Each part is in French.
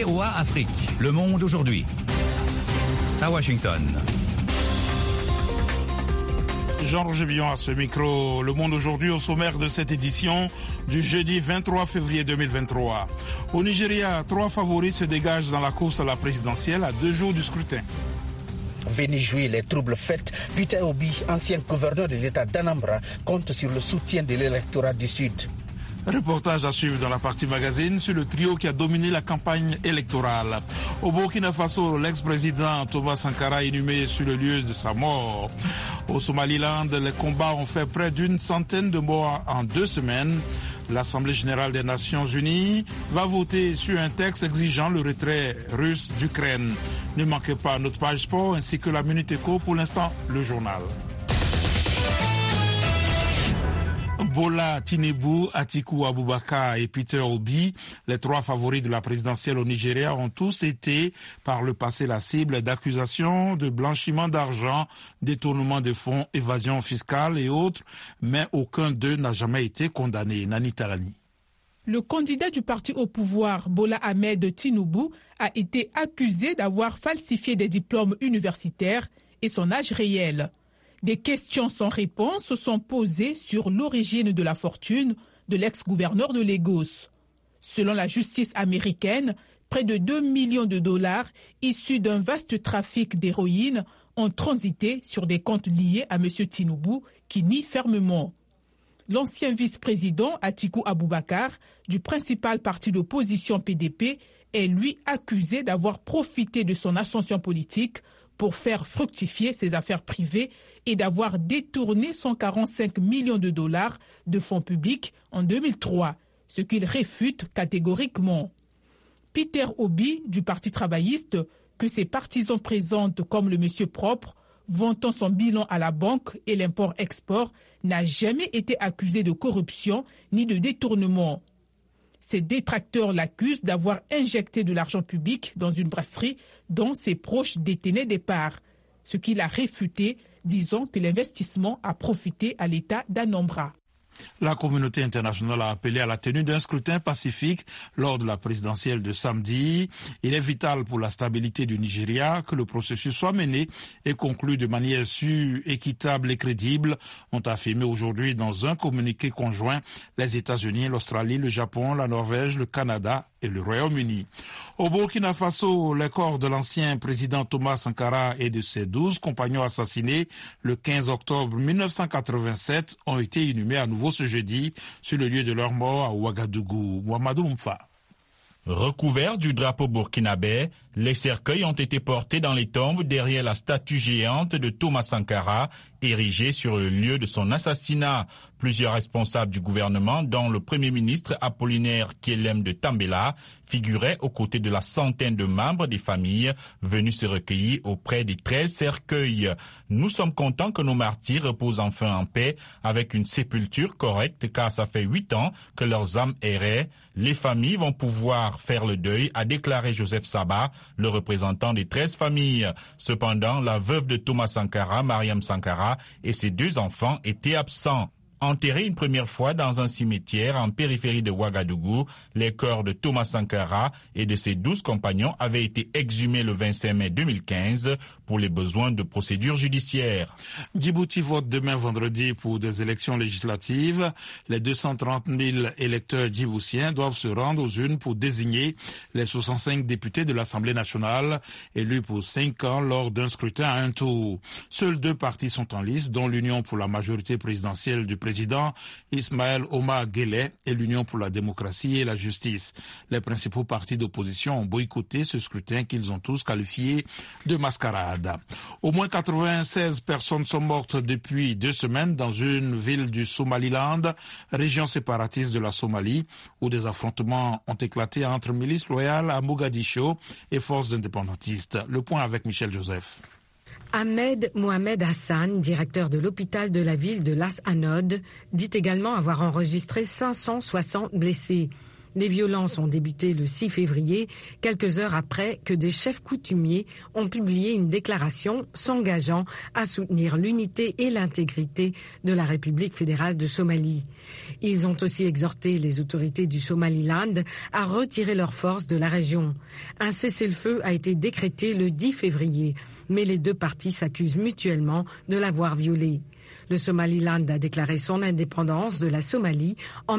VOA Afrique. Le monde aujourd'hui. À Washington. Jean-Roger Billon à ce micro. Le monde aujourd'hui au sommaire de cette édition du jeudi 23 février 2023. Au Nigeria, 3 favoris se dégagent dans la course à la présidentielle à 2 jours du scrutin. Venu jouer les troubles faits, Peter Obi, ancien gouverneur de l'État d'Anambra, compte sur le soutien de l'électorat du Sud. Reportage à suivre dans la partie magazine sur le trio qui a dominé la campagne électorale. Au Burkina Faso, l'ex-président Thomas Sankara est inhumé sur le lieu de sa mort. Au Somaliland, les combats ont fait près d'une centaine de morts en 2 semaines. L'Assemblée générale des Nations unies va voter sur un texte exigeant le retrait russe d'Ukraine. Ne manquez pas notre page sport ainsi que la Minute Éco. Pour l'instant, le journal. Bola Tinubu, Atiku Abubakar et Peter Obi, les 3 favoris de la présidentielle au Nigeria, ont tous été par le passé la cible d'accusations de blanchiment d'argent, détournement de fonds, évasion fiscale et autres, mais aucun d'eux n'a jamais été condamné. Nani Talani. Le candidat du parti au pouvoir, Bola Ahmed Tinubu, a été accusé d'avoir falsifié des diplômes universitaires et son âge réel. Des questions sans réponse se sont posées sur l'origine de la fortune de l'ex-gouverneur de Lagos. Selon la justice américaine, près de 2 millions de dollars issus d'un vaste trafic d'héroïne ont transité sur des comptes liés à M. Tinubu qui nie fermement. L'ancien vice-président Atiku Abubakar, du principal parti d'opposition PDP, est lui accusé d'avoir profité de son ascension politique pour faire fructifier ses affaires privées et d'avoir détourné 145 millions de dollars de fonds publics en 2003, ce qu'il réfute catégoriquement. Peter Obi, du Parti travailliste, que ses partisans présentent comme le monsieur propre, vantant son bilan à la banque et l'import-export, n'a jamais été accusé de corruption ni de détournement. Ses détracteurs l'accusent d'avoir injecté de l'argent public dans une brasserie dont ses proches détenaient des parts, ce qu'il a réfuté, disant que l'investissement a profité à l'État d'Anambra. La communauté internationale a appelé à la tenue d'un scrutin pacifique lors de la présidentielle de samedi. Il est vital pour la stabilité du Nigeria que le processus soit mené et conclu de manière sûre, équitable et crédible, ont affirmé aujourd'hui dans un communiqué conjoint les États-Unis, l'Australie, le Japon, la Norvège, le Canada et le Royaume-Uni. Au Burkina Faso, les corps de l'ancien président Thomas Sankara et de ses 12 compagnons assassinés le 15 octobre 1987 ont été inhumés à nouveau ce jeudi sur le lieu de leur mort à Ouagadougou. Mouamadou Mfa. Recouverts du drapeau burkinabé, les cercueils ont été portés dans les tombes derrière la statue géante de Thomas Sankara, érigée sur le lieu de son assassinat. Plusieurs responsables du gouvernement, dont le Premier ministre Apollinaire Kyelem de Tambela, figuraient aux côtés de la centaine de membres des familles venus se recueillir auprès des 13 cercueils. Nous sommes contents que nos martyrs reposent enfin en paix avec une sépulture correcte car ça fait 8 ans que leurs âmes erraient. Les familles vont pouvoir faire le deuil, a déclaré Joseph Saba, le représentant des 13 familles. Cependant, la veuve de Thomas Sankara, Mariam Sankara, et ses 2 enfants étaient absents. Enterrés une première fois dans un cimetière en périphérie de Ouagadougou, les corps de Thomas Sankara et de ses 12 compagnons avaient été exhumés le 25 mai 2015 pour les besoins de procédures judiciaires. Djibouti vote demain vendredi pour des élections législatives. Les 230 000 électeurs djiboutiens doivent se rendre aux urnes pour désigner les 65 députés de l'Assemblée nationale élus pour 5 ans lors d'un scrutin à un tour. Seuls 2 partis sont en lice, dont l'Union pour la majorité présidentielle du président Ismaël Omar Guelleh et l'Union pour la démocratie et la justice. Les principaux partis d'opposition ont boycotté ce scrutin qu'ils ont tous qualifié de mascarade. Au moins 96 personnes sont mortes depuis 2 semaines dans une ville du Somaliland, région séparatiste de la Somalie, où des affrontements ont éclaté entre milices loyales à Mogadiscio et forces indépendantistes. Le point avec Michel Joseph. Ahmed Mohamed Hassan, directeur de l'hôpital de la ville de Las Anod, dit également avoir enregistré 560 blessés. Les violences ont débuté le 6 février, quelques heures après que des chefs coutumiers ont publié une déclaration s'engageant à soutenir l'unité et l'intégrité de la République fédérale de Somalie. Ils ont aussi exhorté les autorités du Somaliland à retirer leurs forces de la région. Un cessez-le-feu a été décrété le 10 février, mais les deux parties s'accusent mutuellement de l'avoir violé. Le Somaliland a déclaré son indépendance de la Somalie en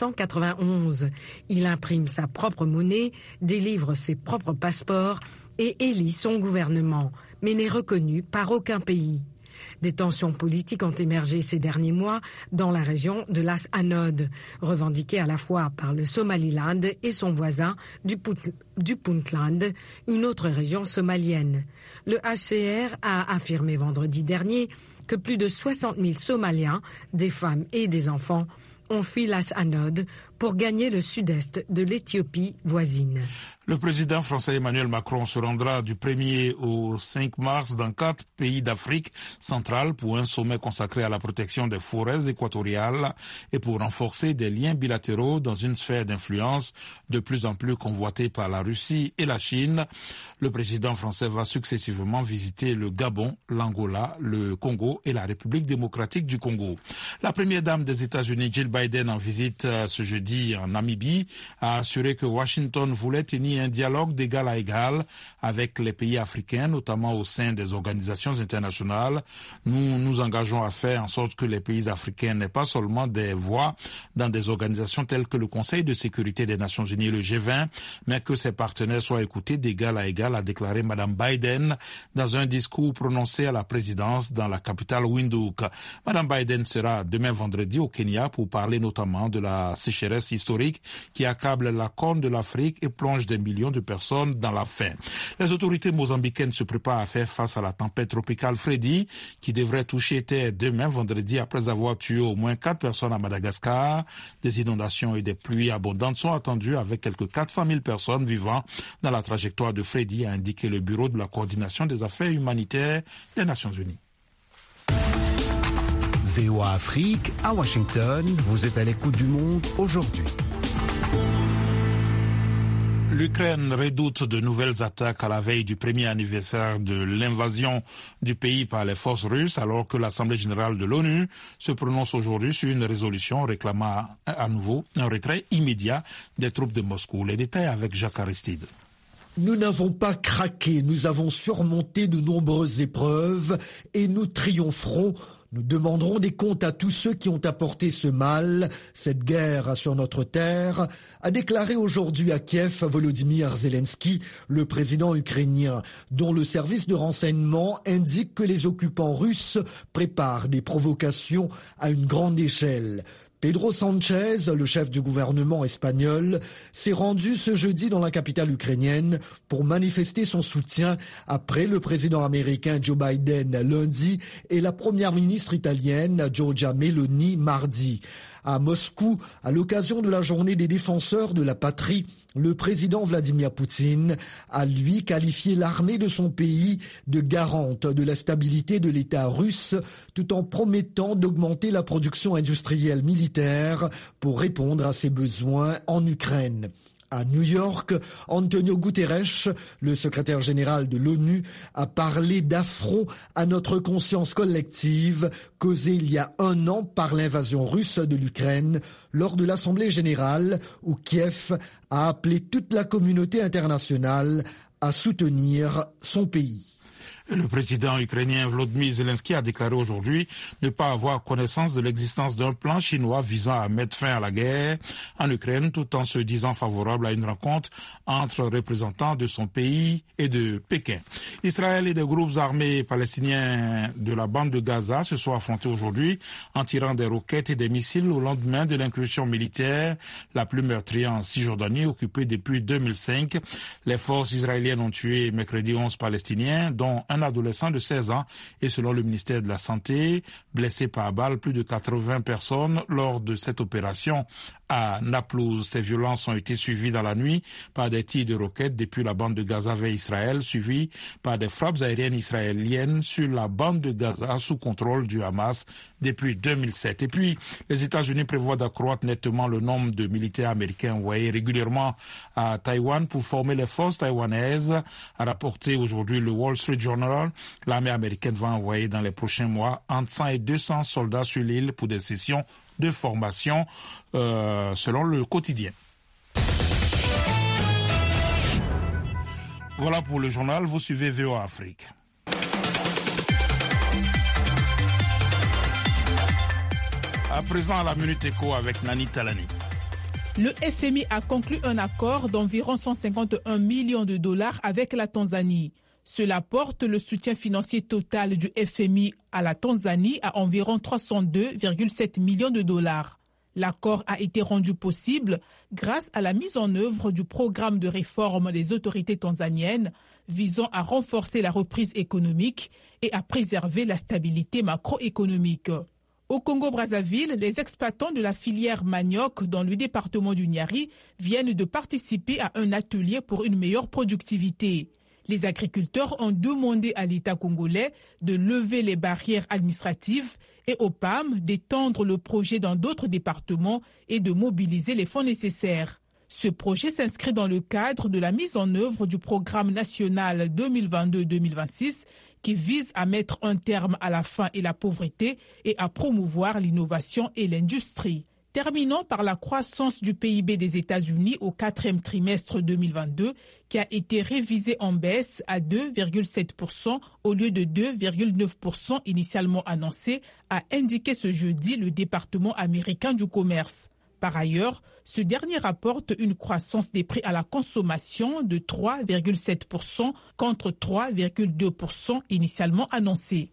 1991. Il imprime sa propre monnaie, délivre ses propres passeports et élit son gouvernement, mais n'est reconnu par aucun pays. Des tensions politiques ont émergé ces derniers mois dans la région de Las Anod, revendiquée à la fois par le Somaliland et son voisin du Puntland, une autre région somalienne. Le HCR a affirmé vendredi dernier que plus de 60 000 Somaliens, des femmes et des enfants, ont fui Las Anod pour gagner le sud-est de l'Éthiopie voisine. Le président français Emmanuel Macron se rendra du 1er au 5 mars dans 4 pays d'Afrique centrale pour un sommet consacré à la protection des forêts équatoriales et pour renforcer des liens bilatéraux dans une sphère d'influence de plus en plus convoitée par la Russie et la Chine. Le président français va successivement visiter le Gabon, l'Angola, le Congo et la République démocratique du Congo. La première dame des États-Unis, Jill Biden, en visite ce jeudi en Namibie, a assuré que Washington voulait tenir un dialogue d'égal à égal avec les pays africains, notamment au sein des organisations internationales. Nous nous engageons à faire en sorte que les pays africains n'aient pas seulement des voix dans des organisations telles que le Conseil de sécurité des Nations Unies, le G20, mais que ces partenaires soient écoutés d'égal à égal, a déclaré Mme Biden dans un discours prononcé à la présidence dans la capitale Windhoek. Mme Biden sera demain vendredi au Kenya pour parler notamment de la sécheresse historique qui accable la Corne de l'Afrique et plonge des millions de personnes dans la faim. Les autorités mozambicaines se préparent à faire face à la tempête tropicale Freddy qui devrait toucher terre demain vendredi après avoir tué au moins 4 personnes à Madagascar. Des inondations et des pluies abondantes sont attendues avec quelques 400 000 personnes vivant dans la trajectoire de Freddy, a indiqué le Bureau de la coordination des affaires humanitaires des Nations Unies. VOA Afrique, à Washington, vous êtes à l'écoute du monde aujourd'hui. L'Ukraine redoute de nouvelles attaques à la veille du premier anniversaire de l'invasion du pays par les forces russes, alors que l'Assemblée générale de l'ONU se prononce aujourd'hui sur une résolution réclamant à nouveau un retrait immédiat des troupes de Moscou. Les détails avec Jacques Aristide. Nous n'avons pas craqué, nous avons surmonté de nombreuses épreuves et nous triompherons. Nous demanderons des comptes à tous ceux qui ont apporté ce mal, cette guerre sur notre terre, a déclaré aujourd'hui à Kiev Volodymyr Zelensky, le président ukrainien, dont le service de renseignement indique que les occupants russes préparent des provocations à une grande échelle. Pedro Sánchez, le chef du gouvernement espagnol, s'est rendu ce jeudi dans la capitale ukrainienne pour manifester son soutien après le président américain Joe Biden lundi et la première ministre italienne Giorgia Meloni mardi. À Moscou, à l'occasion de la journée des défenseurs de la patrie, le président Vladimir Poutine a lui qualifié l'armée de son pays de garante de la stabilité de l'État russe, tout en promettant d'augmenter la production industrielle militaire pour répondre à ses besoins en Ukraine. À New York, Antonio Guterres, le secrétaire général de l'ONU, a parlé d'affront à notre conscience collective causée il y a 1 an par l'invasion russe de l'Ukraine lors de l'Assemblée générale où Kiev a appelé toute la communauté internationale à soutenir son pays. Le président ukrainien Volodymyr Zelensky a déclaré aujourd'hui ne pas avoir connaissance de l'existence d'un plan chinois visant à mettre fin à la guerre en Ukraine, tout en se disant favorable à une rencontre entre représentants de son pays et de Pékin. Israël et des groupes armés palestiniens de la bande de Gaza se sont affrontés aujourd'hui en tirant des roquettes et des missiles au lendemain de l'incursion militaire la plus meurtrière en Cisjordanie, occupée depuis 2005. Les forces israéliennes ont tué mercredi 11 Palestiniens, dont un adolescent de 16 ans et selon le ministère de la Santé, blessé par balle plus de 80 personnes lors de cette opération à Naplouse. Ces violences ont été suivies dans la nuit par des tirs de roquettes depuis la bande de Gaza vers Israël, suivies par des frappes aériennes israéliennes sur la bande de Gaza sous contrôle du Hamas depuis 2007. Et puis, les États-Unis prévoient d'accroître nettement le nombre de militaires américains envoyés régulièrement à Taïwan pour former les forces taïwanaises. A rapporté aujourd'hui le Wall Street Journal, l'armée américaine va envoyer dans les prochains mois entre 100 et 200 soldats sur l'île pour des sessions de formation, selon le quotidien. Voilà pour le journal, vous suivez VOA Afrique. À présent, à la Minute Éco avec Nani Talani. Le FMI a conclu un accord d'environ 151 millions de dollars avec la Tanzanie. Cela porte le soutien financier total du FMI à la Tanzanie à environ 302,7 millions de dollars. L'accord a été rendu possible grâce à la mise en œuvre du programme de réforme des autorités tanzaniennes visant à renforcer la reprise économique et à préserver la stabilité macroéconomique. Au Congo-Brazzaville, les exploitants de la filière manioc dans le département du Niari viennent de participer à un atelier pour une meilleure productivité. Les agriculteurs ont demandé à l'État congolais de lever les barrières administratives et au PAM d'étendre le projet dans d'autres départements et de mobiliser les fonds nécessaires. Ce projet s'inscrit dans le cadre de la mise en œuvre du programme national 2022-2026 qui vise à mettre un terme à la faim et la pauvreté et à promouvoir l'innovation et l'industrie. Terminons par la croissance du PIB des États-Unis au 4e trimestre 2022, qui a été révisée en baisse à 2,7% au lieu de 2,9% initialement annoncé, a indiqué ce jeudi le département américain du commerce. Par ailleurs, ce dernier rapporte une croissance des prix à la consommation de 3,7% contre 3,2% initialement annoncé.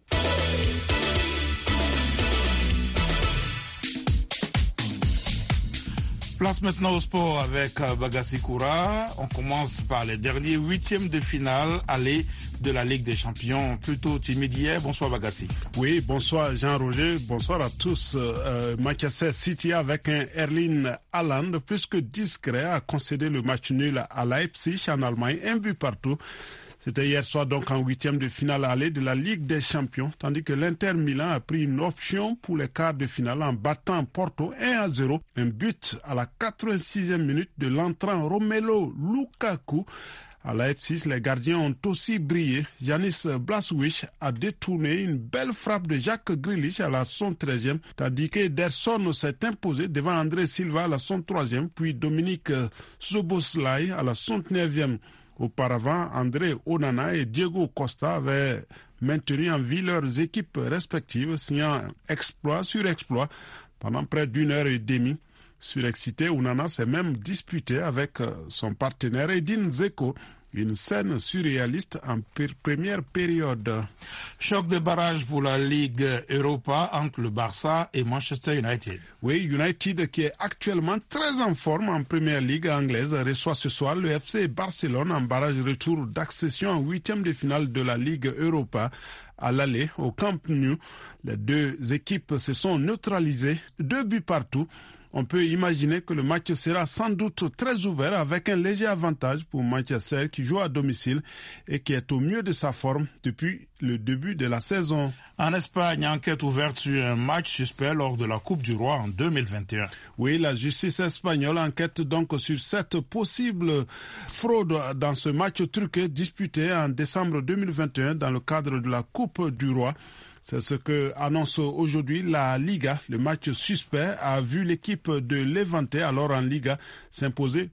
Place maintenant au sport avec Bagassi Koura. On commence par les derniers huitièmes de finale aller de la Ligue des Champions. Plutôt timide hier. Bonsoir Bagassi. Oui, bonsoir Jean-Roger. Bonsoir à tous. Manchester City avec un Erling Haaland plus que discret a concédé le match nul à Leipzig en Allemagne. 1 but partout. C'était hier soir donc en huitième de finale aller de la Ligue des Champions, tandis que l'Inter Milan a pris une option pour les quarts de finale en battant Porto 1-0. Un but à la 86e minute de l'entrant Romelu Lukaku. À Leipzig, les gardiens ont aussi brillé. Yanis Blaswich a détourné une belle frappe de Jack Grealish à la 113e, tandis que Ederson s'est imposé devant André Silva à la 103e, puis Dominique Szoboszlai à la 109e. Auparavant, André Onana et Diego Costa avaient maintenu en vie leurs équipes respectives, signant exploit sur exploit pendant près d'une heure et demie. Surexcité, Onana s'est même disputé avec son partenaire Edin Dzeko. Une scène surréaliste en première période. Choc de barrage pour la Ligue Europa entre le Barça et Manchester United. Oui, United qui est actuellement très en forme en première ligue anglaise reçoit ce soir le FC Barcelone en barrage retour d'accession en huitième de finale de la Ligue Europa. À l'aller au Camp Nou, les deux équipes se sont neutralisées, 2 buts partout. On peut imaginer que le match sera sans doute très ouvert avec un léger avantage pour Manchester qui joue à domicile et qui est au mieux de sa forme depuis le début de la saison. En Espagne, enquête ouverte sur un match suspect lors de la Coupe du Roi en 2021. Oui, la justice espagnole enquête donc sur cette possible fraude dans ce match truqué disputé en décembre 2021 dans le cadre de la Coupe du Roi. C'est ce que annonce aujourd'hui la Liga. Le match suspect a vu l'équipe de Levante, alors en Liga, s'imposer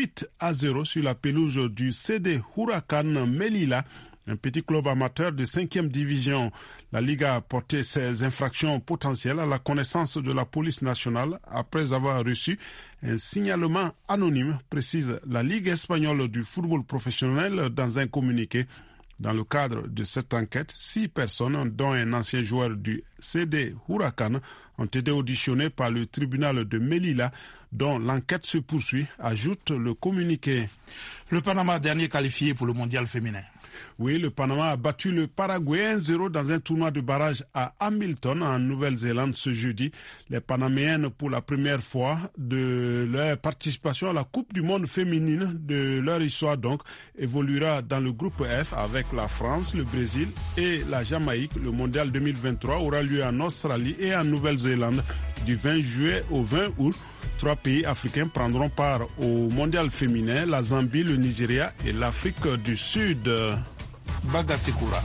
8-0 sur la pelouse du CD Huracan Melilla, un petit club amateur de 5e division. La Liga a porté ses infractions potentielles à la connaissance de la police nationale après avoir reçu un signalement anonyme, précise la Ligue espagnole du football professionnel dans un communiqué. Dans le cadre de cette enquête, 6 personnes, dont un ancien joueur du CD Huracan, ont été auditionnées par le tribunal de Melilla, dont l'enquête se poursuit, ajoute le communiqué. Le Panama, dernier qualifié pour le mondial féminin. Oui, le Panama a battu le Paraguay 1-0 dans un tournoi de barrage à Hamilton, en Nouvelle-Zélande, ce jeudi. Les Panaméennes, pour la première fois de leur participation à la Coupe du monde féminine de leur histoire, donc, évoluera dans le groupe F avec la France, le Brésil et la Jamaïque. Le mondial 2023 aura lieu en Australie et en Nouvelle-Zélande du 20 juillet au 20 août. 3 pays africains prendront part au mondial féminin, la Zambie, le Nigeria et l'Afrique du Sud. Bagasekura.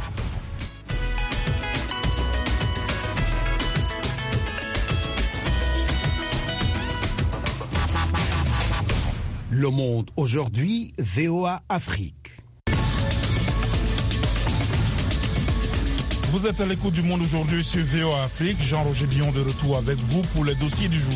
Le Monde aujourd'hui, VOA Afrique. Vous êtes à l'écoute du Monde aujourd'hui sur VOA Afrique. Jean-Roger Billon de retour avec vous pour les dossiers du jour.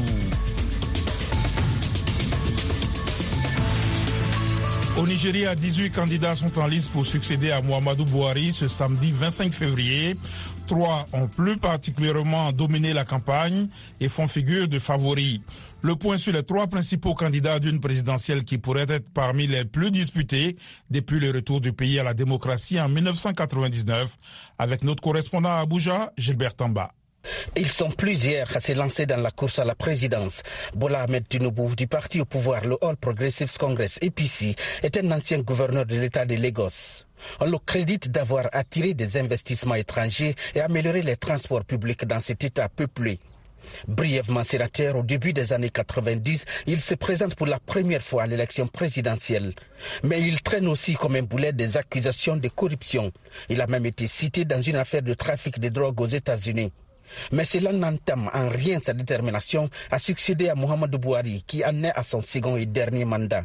Au Nigeria, 18 candidats sont en lice pour succéder à Muhammadu Buhari ce samedi 25 février. 3 ont plus particulièrement dominé la campagne et font figure de favoris. Le point sur les 3 principaux candidats d'une présidentielle qui pourrait être parmi les plus disputées depuis le retour du pays à la démocratie en 1999, avec notre correspondant à Abuja, Gilbert Tamba. Ils sont plusieurs à se lancer dans la course à la présidence. Bola Ahmed Tinubu, du parti au pouvoir, le All Progressives Congress, APC, est un ancien gouverneur de l'État de Lagos. On le crédite d'avoir attiré des investissements étrangers et amélioré les transports publics dans cet État peuplé. Brièvement sénateur au début des années 90, il se présente pour la première fois à l'élection présidentielle. Mais il traîne aussi comme un boulet des accusations de corruption. Il a même été cité dans une affaire de trafic de drogue aux États-Unis. Mais cela n'entame en rien sa détermination à succéder à Muhammadu Buhari, qui en est à son second et dernier mandat.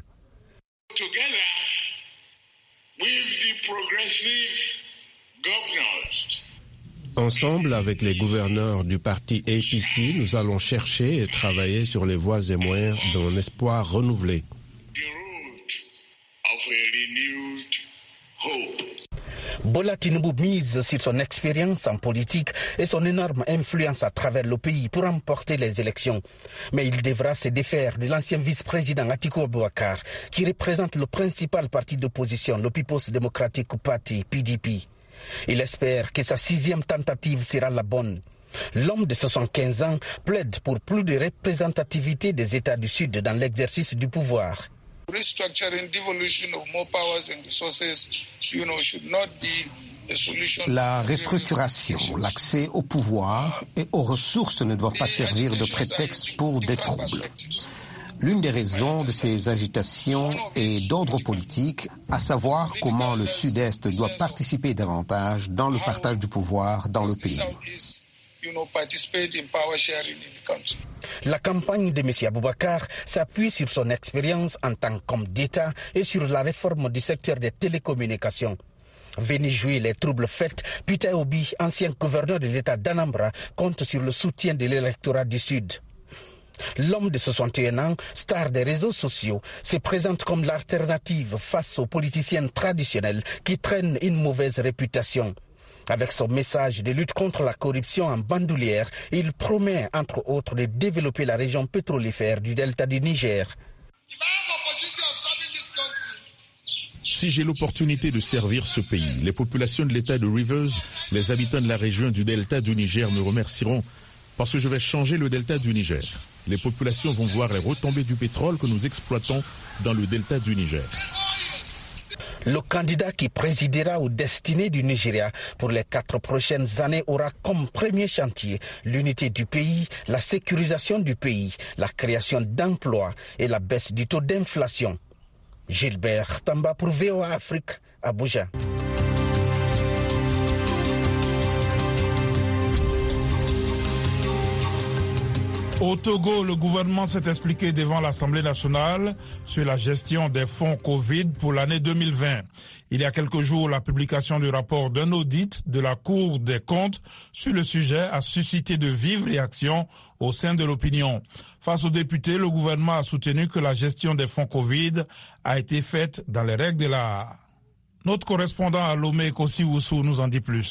Ensemble, avec les gouverneurs du parti APC, nous allons chercher et travailler sur les voies et moyens d'un espoir renouvelé. Bola Tinubu mise sur son expérience en politique et son énorme influence à travers le pays pour remporter les élections. Mais il devra se défaire de l'ancien vice-président Atiku Abubakar, qui représente le principal parti d'opposition, le People's Democratic Party, PDP. Il espère que sa 6e tentative sera la bonne. L'homme de 75 ans plaide pour plus de représentativité des États du Sud dans l'exercice du pouvoir. La restructuration, l'accès au pouvoir et aux ressources ne doivent pas servir de prétexte pour des troubles. L'une des raisons de ces agitations est d'ordre politique, à savoir comment le Sud-Est doit participer davantage dans le partage du pouvoir dans le pays. La campagne de M. Abubakar s'appuie sur son expérience en tant qu'homme d'État et sur la réforme du secteur des télécommunications. Venu jouer les troubles faits, Peter Obi, ancien gouverneur de l'État d'Anambra, compte sur le soutien de l'électorat du Sud. L'homme de 61 ans, star des réseaux sociaux, se présente comme l'alternative face aux politiciens traditionnels qui traînent une mauvaise réputation. Avec son message de lutte contre la corruption en bandoulière, il promet, entre autres, de développer la région pétrolifère du delta du Niger. Si j'ai l'opportunité de servir ce pays, les populations de l'État de Rivers, les habitants de la région du delta du Niger me remercieront parce que je vais changer le delta du Niger. Les populations vont voir les retombées du pétrole que nous exploitons dans le delta du Niger. Le candidat qui présidera aux destinées du Nigeria pour les 4 prochaines années aura comme premier chantier l'unité du pays, la sécurisation du pays, la création d'emplois et la baisse du taux d'inflation. Gilbert Tamba pour VOA Afrique, Abuja. Au Togo, le gouvernement s'est expliqué devant l'Assemblée nationale sur la gestion des fonds Covid pour l'année 2020. Il y a quelques jours, la publication du rapport d'un audit de la Cour des comptes sur le sujet a suscité de vives réactions au sein de l'opinion. Face aux députés, le gouvernement a soutenu que la gestion des fonds Covid a été faite dans les règles de l'art. Notre correspondant à Lomé, Kossi Oussou, nous en dit plus.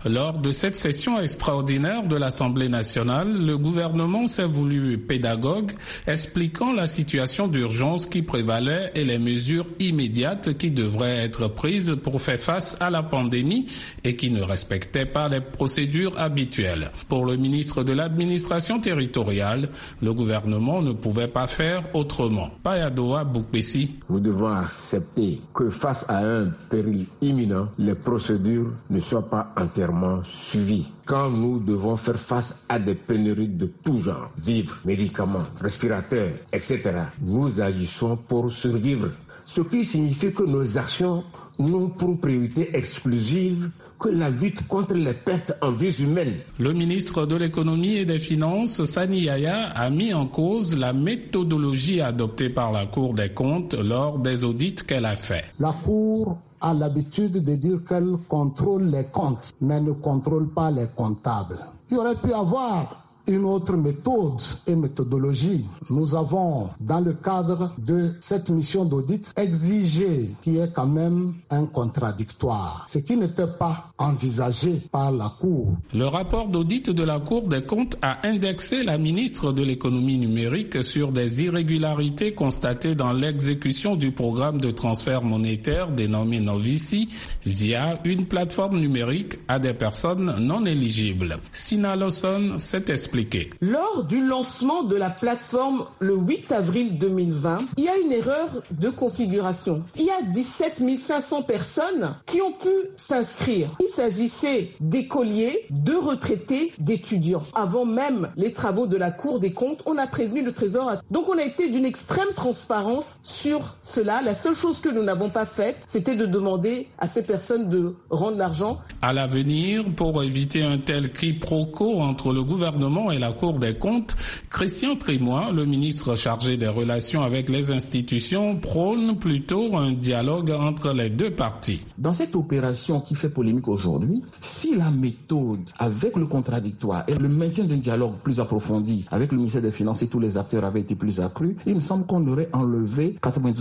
Lors de cette session extraordinaire de l'Assemblée nationale, le gouvernement s'est voulu pédagogue, expliquant la situation d'urgence qui prévalait et les mesures immédiates qui devraient être prises pour faire face à la pandémie et qui ne respectaient pas les procédures habituelles. Pour le ministre de l'administration territoriale, le gouvernement ne pouvait pas faire autrement. Payadoa Boukbessi. Nous devons accepter que face à un péril imminent, les procédures ne soient pas entièrement suivies. Quand nous devons faire face à des pénuries de tout genre, vivres, médicaments, respirateurs, etc., nous agissons pour survivre. Ce qui signifie que nos actions n'ont pour priorité exclusive que la lutte contre les pertes en vies humaines. Le ministre de l'économie et des finances, Sani Yaya, a mis en cause la méthodologie adoptée par la Cour des comptes lors des audits qu'elle a fait. La Cour a l'habitude de dire qu'elle contrôle les comptes, mais ne contrôle pas les comptables. Il aurait pu avoir une autre méthode et méthodologie. Nous avons, dans le cadre de cette mission d'audit, exigé qu'il y ait quand même un contradictoire, ce qui n'était pas envisagé par la Cour. Le rapport d'audit de la Cour des comptes a indexé la ministre de l'économie numérique sur des irrégularités constatées dans l'exécution du programme de transfert monétaire dénommé Novici via une plateforme numérique à des personnes non éligibles. Sina Lawson s'est expliquée. Lors du lancement de la plateforme le 8 avril 2020, il y a une erreur de configuration. Il y a 17 500 personnes qui ont pu s'inscrire. Il s'agissait d'écoliers, de retraités, d'étudiants. Avant même les travaux de la Cour des comptes, on a prévenu le Trésor. Donc on a été d'une extrême transparence sur cela. La seule chose que nous n'avons pas faite, c'était de demander à ces personnes de rendre l'argent. À l'avenir, pour éviter un tel quiproquo entre le gouvernement et la Cour des comptes, Christian Trimois, le ministre chargé des relations avec les institutions, prône plutôt un dialogue entre les deux parties. Dans cette opération qui fait polémique aujourd'hui, si la méthode avec le contradictoire et le maintien d'un dialogue plus approfondi avec le ministère des Finances et tous les acteurs avait été plus accru, il me semble qu'on aurait enlevé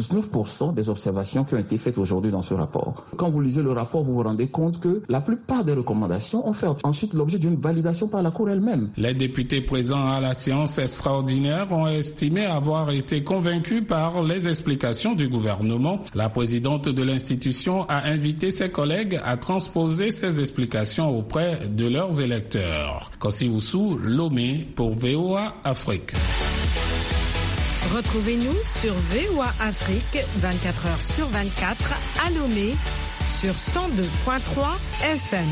99% des observations qui ont été faites aujourd'hui dans ce rapport. Quand vous lisez le rapport, vous vous rendez compte que la plupart des recommandations ont fait ensuite l'objet d'une validation par la Cour elle-même. Les députés présents à la séance extraordinaire ont estimé avoir été convaincus par les explications du gouvernement. La présidente de l'institution a invité ses collègues à transposer ces explications auprès de leurs électeurs. Kossi Oussou, Lomé pour VOA Afrique. Retrouvez-nous sur VOA Afrique 24h/24 à Lomé sur 102.3 FM.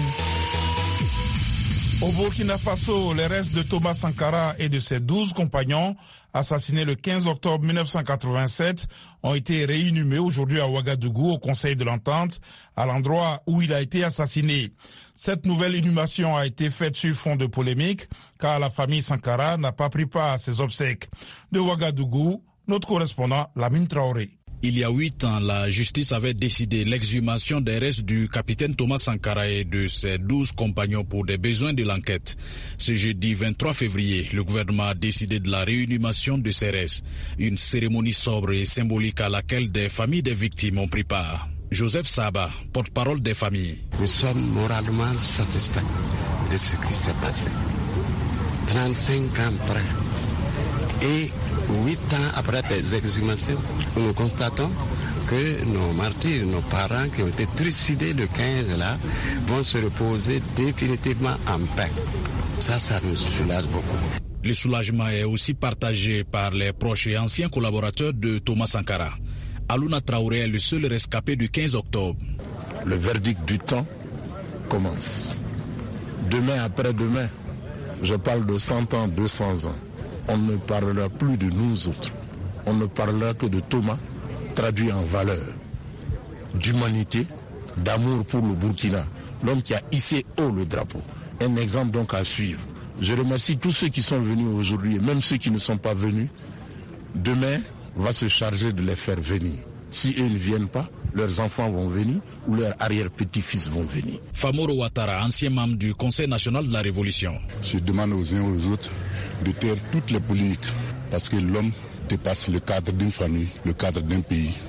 Au Burkina Faso, les restes de Thomas Sankara et de ses 12 compagnons, assassinés le 15 octobre 1987, ont été réinhumés aujourd'hui à Ouagadougou au Conseil de l'Entente, à l'endroit où il a été assassiné. Cette nouvelle inhumation a été faite sur fond de polémique, car la famille Sankara n'a pas pris part à ses obsèques. De Ouagadougou, notre correspondant Lamine Traoré. Il y a 8 ans, la justice avait décidé l'exhumation des restes du capitaine Thomas Sankara et de ses 12 compagnons pour des besoins de l'enquête. Ce jeudi 23 février, le gouvernement a décidé de la réinhumation de ces restes. Une cérémonie sobre et symbolique à laquelle des familles des victimes ont pris part. Joseph Saba, porte-parole des familles. Nous sommes moralement satisfaits de ce qui s'est passé. 35 ans après. Et 8 ans après les exhumations, nous constatons que nos martyrs, nos parents qui ont été trucidés le 15 là, vont se reposer définitivement en paix. Ça nous soulage beaucoup. Le soulagement est aussi partagé par les proches et anciens collaborateurs de Thomas Sankara. Alouna Traoré est le seul rescapé du 15 octobre. Le verdict du temps commence. Demain après-demain, je parle de 100 ans, 200 ans. On ne parlera plus de nous autres. On ne parlera que de Thomas, traduit en valeurs d'humanité, d'amour pour le Burkina, l'homme qui a hissé haut le drapeau. Un exemple donc à suivre. Je remercie tous ceux qui sont venus aujourd'hui et même ceux qui ne sont pas venus. Demain, on va se charger de les faire venir. Si eux ne viennent pas, leurs enfants vont venir ou leurs arrière-petits-fils vont venir. Famoro Ouattara, ancien membre du Conseil national de la Révolution. Je demande aux uns et aux autres de taire toutes les polémiques parce que l'homme dépasse le cadre d'une famille, le cadre d'un pays.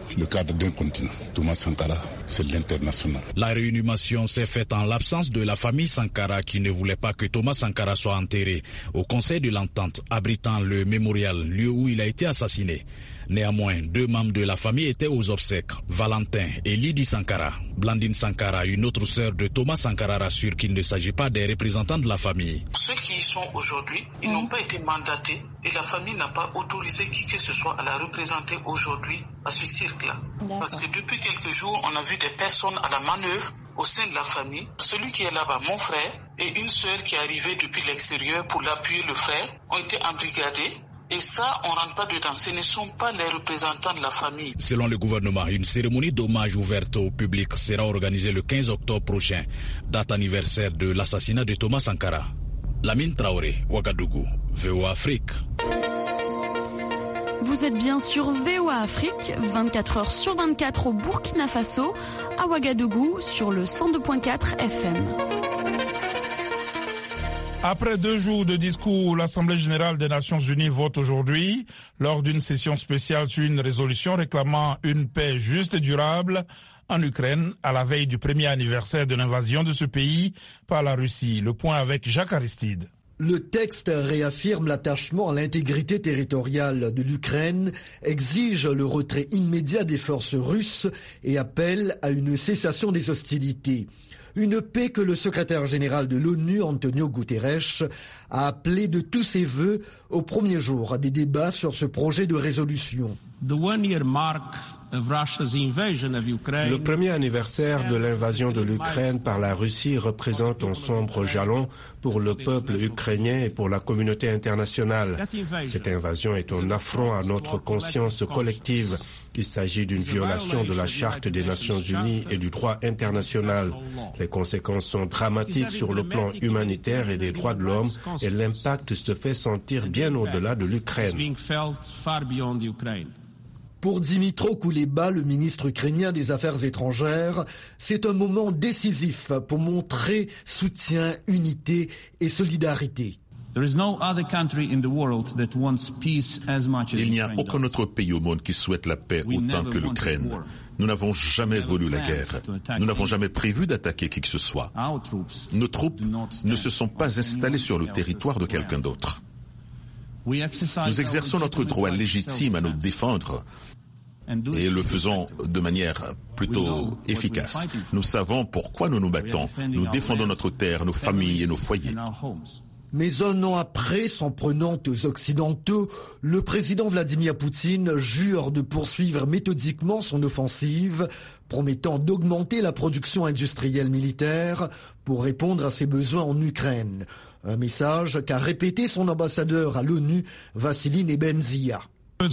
le cadre d'un continent. Thomas Sankara, c'est l'international. La réinhumation s'est faite en l'absence de la famille Sankara qui ne voulait pas que Thomas Sankara soit enterré au Conseil de l'Entente abritant le mémorial, lieu où il a été assassiné. Néanmoins, 2 membres de la famille étaient aux obsèques, Valentin et Lydie Sankara. Blandine Sankara, une autre sœur de Thomas Sankara, rassure qu'il ne s'agit pas des représentants de la famille. Ceux qui y sont aujourd'hui, ils n'ont pas été mandatés et la famille n'a pas autorisé qui que ce soit à la représenter aujourd'hui à ce cirque-là. Parce que depuis quelques jours, on a vu des personnes à la manœuvre au sein de la famille. Celui qui est là-bas, mon frère, et une sœur qui est arrivée depuis l'extérieur pour l'appuyer le frère, ont été embrigadés. Et ça, on ne rentre pas dedans. Ce ne sont pas les représentants de la famille. Selon le gouvernement, une cérémonie d'hommage ouverte au public sera organisée le 15 octobre prochain, date anniversaire de l'assassinat de Thomas Sankara. Lamine Traoré, Ouagadougou, VOA Afrique. Vous êtes bien sur VOA Afrique, 24 heures sur 24 au Burkina Faso, à Ouagadougou, sur le 102.4 FM. Après 2 jours de discours, l'Assemblée générale des Nations unies vote aujourd'hui, lors d'une session spéciale sur une résolution réclamant une paix juste et durable en Ukraine, à la veille du 1er anniversaire de l'invasion de ce pays par la Russie. Le point avec Jacques Aristide. Le texte réaffirme l'attachement à l'intégrité territoriale de l'Ukraine, exige le retrait immédiat des forces russes et appelle à une cessation des hostilités. Une paix que le secrétaire général de l'ONU, Antonio Guterres, a appelée de tous ses vœux au premier jour des débats sur ce projet de résolution. Le premier anniversaire de l'invasion de l'Ukraine par la Russie représente un sombre jalon pour le peuple ukrainien et pour la communauté internationale. Cette invasion est un affront à notre conscience collective. Il s'agit d'une violation de la Charte des Nations Unies et du droit international. Les conséquences sont dramatiques sur le plan humanitaire et des droits de l'homme et l'impact se fait sentir bien au-delà de l'Ukraine. Pour Dmytro Kuleba, le ministre ukrainien des Affaires étrangères, c'est un moment décisif pour montrer soutien, unité et solidarité. Il n'y a aucun autre pays au monde qui souhaite la paix autant que l'Ukraine. Nous n'avons jamais voulu la guerre. Nous n'avons jamais prévu d'attaquer qui que ce soit. Nos troupes ne se sont pas installées sur le territoire de quelqu'un d'autre. Nous exerçons notre droit légitime à nous défendre et le faisons de manière plutôt efficace. Nous savons pourquoi nous nous battons. Nous défendons notre terre, nos familles et nos foyers. Mais 1 an après, s'en prenant aux Occidentaux, le président Vladimir Poutine jure de poursuivre méthodiquement son offensive, promettant d'augmenter la production industrielle militaire pour répondre à ses besoins en Ukraine. Un message qu'a répété son ambassadeur à l'ONU, Vassili Nebenzia.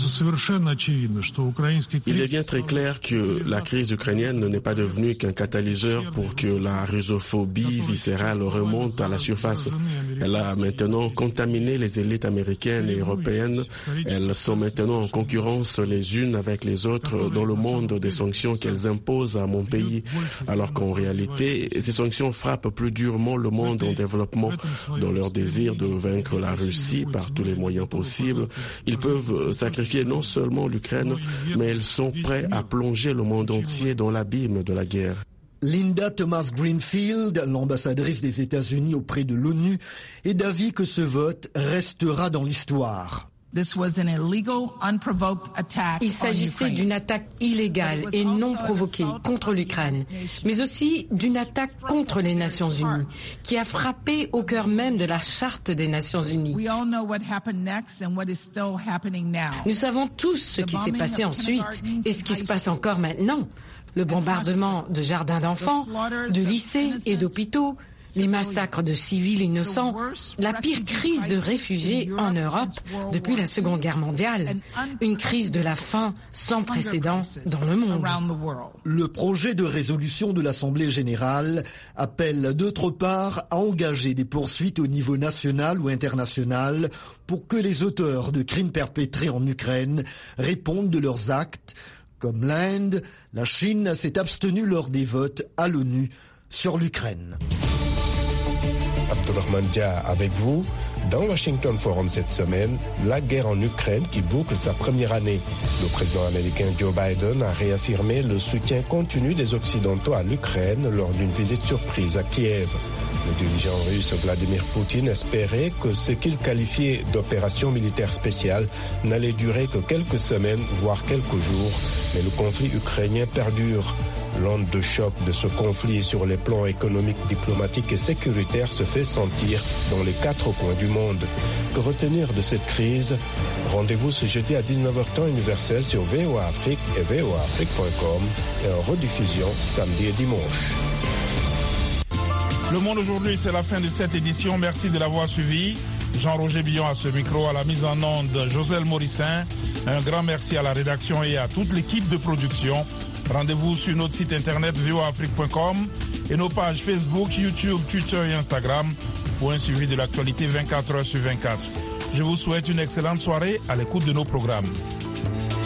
Il devient très clair que la crise ukrainienne n'est pas devenue qu'un catalyseur pour que la russophobie viscérale remonte à la surface. Elle a maintenant contaminé les élites américaines et européennes. Elles sont maintenant en concurrence les unes avec les autres dans le monde des sanctions qu'elles imposent à mon pays, alors qu'en réalité, ces sanctions frappent plus durement le monde en développement. Dans leur désir de vaincre la Russie par tous les moyens possibles, ils peuvent sacrifier non seulement l'Ukraine, mais ils sont prêts à plonger le monde entier dans l'abîme de la guerre. Linda Thomas-Greenfield, l'ambassadrice des États-Unis auprès de l'ONU, est d'avis que ce vote restera dans l'histoire. Il s'agissait d'une attaque illégale et non provoquée contre l'Ukraine, mais aussi d'une attaque contre les Nations Unies, qui a frappé au cœur même de la Charte des Nations Unies. Nous savons tous ce qui s'est passé ensuite et ce qui se passe encore maintenant. Le bombardement de jardins d'enfants, de lycées et d'hôpitaux, les massacres de civils innocents, la pire crise de réfugiés en Europe depuis la Seconde Guerre mondiale, une crise de la faim sans précédent dans le monde. Le projet de résolution de l'Assemblée générale appelle d'autre part à engager des poursuites au niveau national ou international pour que les auteurs de crimes perpétrés en Ukraine répondent de leurs actes. Comme l'Inde, la Chine s'est abstenue lors des votes à l'ONU sur l'Ukraine. Abdelrahman Dia avec vous. Dans Washington Forum cette semaine, la guerre en Ukraine qui boucle sa première année. Le président américain Joe Biden a réaffirmé le soutien continu des Occidentaux à l'Ukraine lors d'une visite surprise à Kiev. Le dirigeant russe Vladimir Poutine espérait que ce qu'il qualifiait d'opération militaire spéciale n'allait durer que quelques semaines, voire quelques jours, mais le conflit ukrainien perdure. L'onde de choc de ce conflit sur les plans économiques, diplomatiques et sécuritaires se fait sentir dans les 4 coins du monde. Que retenir de cette crise? Rendez-vous ce jeudi à 19h temps universel sur VOA Afrique et voaafrique.com et en rediffusion samedi et dimanche. Le Monde aujourd'hui, c'est la fin de cette édition. Merci de l'avoir suivi. Jean-Roger Billon à ce micro, à la mise en onde, Joselle Morissin. Un grand merci à la rédaction et à toute l'équipe de production. Rendez-vous sur notre site internet voaafrique.com et nos pages Facebook, YouTube, Twitter et Instagram pour un suivi de l'actualité 24 heures sur 24. Je vous souhaite une excellente soirée à l'écoute de nos programmes.